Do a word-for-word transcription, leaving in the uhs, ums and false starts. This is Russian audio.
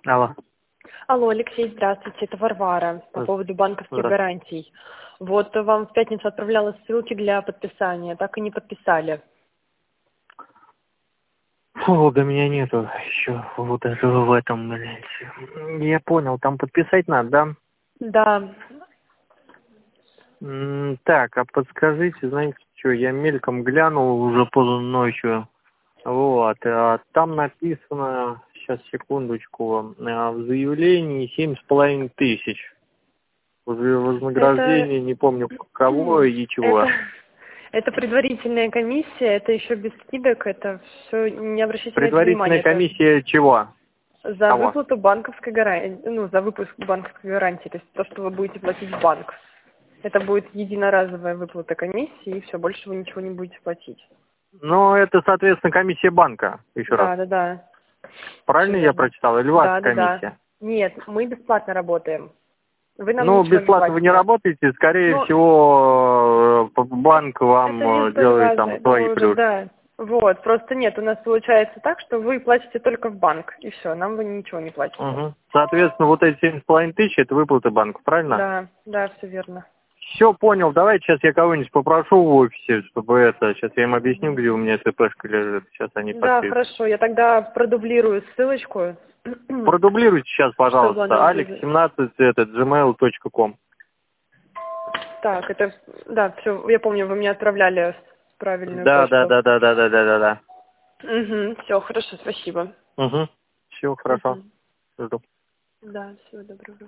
Алло. Алло, Алексей, здравствуйте, это Варвара по поводу банковских Здравствуйте. гарантий. Вот вам в пятницу отправляла ссылки для подписания, так и не подписали. Фу, до меня нету еще вот даже в этом, блядь. Я понял, там подписать надо, да? Да, М, Так, а подскажите, знаете что, я мельком глянул уже поздно ночью. Вот, а там написано, сейчас секундочку, а, в заявлении семь с половиной тысяч. Уже это, вознаграждение, не помню кого и это, чего. это предварительная комиссия, это еще без скидок, это все, не обращайте на это Предварительная внимания, это комиссия чего? за Кого? выплату банковской гарантии, ну, за выпуск банковской гарантии, то есть то, что вы будете платить в банк. Это будет единоразовая выплата комиссии, и все, больше вы ничего не будете платить. Ну, это, соответственно, комиссия банка, еще раз. Да, да, да. Все Правильно я верно. прочитал? Или ваша Да, да, да. комиссия? Нет, мы бесплатно работаем. Вы нам Ну, ничего не бесплатно вы не платите. работаете, скорее Ну, всего, э, банк это не вам э, столь делает важно. там Это свои мы уже, плюшки. да. Вот, просто нет, у нас получается так, что вы платите только в банк, и все, нам вы ничего не платите. Угу. Соответственно, вот эти семь с половиной тысяч, это выплаты банку, правильно? Да, да, все верно. Все, понял. Давайте сейчас я кого-нибудь попрошу в офисе, чтобы это... Сейчас я им объясню, где у меня ЦПшка лежит. Сейчас они Да, подпишут. хорошо, я тогда продублирую ссылочку, Продублируйте сейчас, чтобы пожалуйста. она алекс уже... семнадцать, это, джимейл точка ком. Так, это, да, все, я помню, вы мне отправляли правильную Да, да, почту. да, да, да, да, да, да, да. Угу, все, хорошо, спасибо. Угу. Все, хорошо. Угу. Жду. Да, всего доброго.